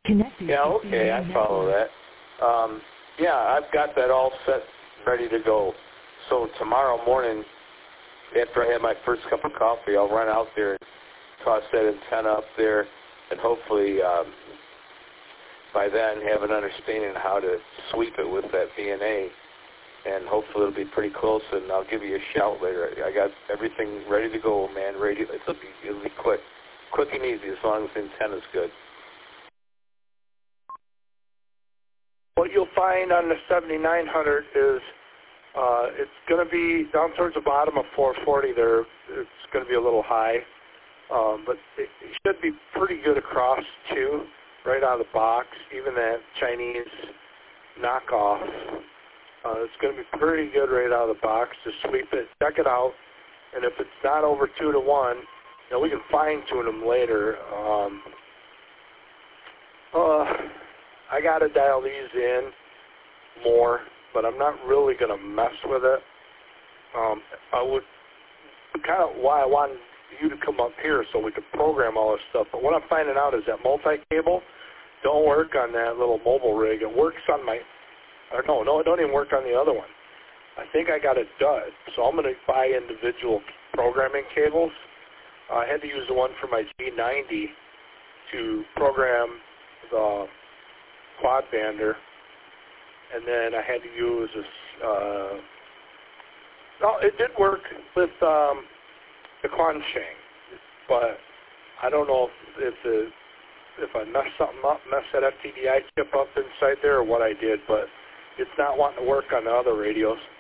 Connected. Yeah, okay, I follow that. Yeah, I've got that all set, ready to go. So tomorrow morning, after I have my first cup of coffee, I'll run out there and toss that antenna up there, and hopefully by then have an understanding of how to sweep it with that VNA, and hopefully it'll be pretty close, and I'll give you a shout later. I got everything ready to go, man. It'll be quick and easy as long as the antenna's good. What you'll find on the 7900 is it's going to be down towards the bottom of 440 there. It's going to be a little high, but it should be pretty good across too, right out of the box. Even that Chinese knockoff, it's going to be pretty good right out of the box. Just sweep it, check it out, and if it's not over 2 to 1, we can fine tune them later. I got to dial these in more, but I'm not really going to mess with it. I would kind of why I wanted you to come up here so we could program all this stuff. But what I'm finding out is that multi-cable don't work on that little mobile rig. It works on my, no, it don't even work on the other one. I think I got it dud. So I'm going to buy individual programming cables. I had to use the one for my G90 to program the quad bander, and then I had to use this. No, it did work with the Quansheng, but I don't know if I messed something up, messed that FTDI chip up inside there, or what I did. But it's not wanting to work on the other radios.